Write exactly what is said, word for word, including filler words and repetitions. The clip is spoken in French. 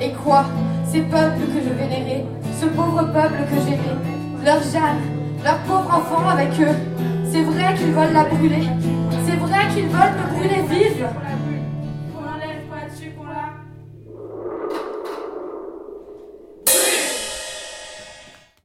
Et quoi? Ces peuples que je vénérais, ce pauvre peuple que j'aimais, leur Jeanne, leur pauvre enfant avec eux, c'est vrai qu'ils veulent la brûler, c'est vrai qu'ils veulent me brûler vive.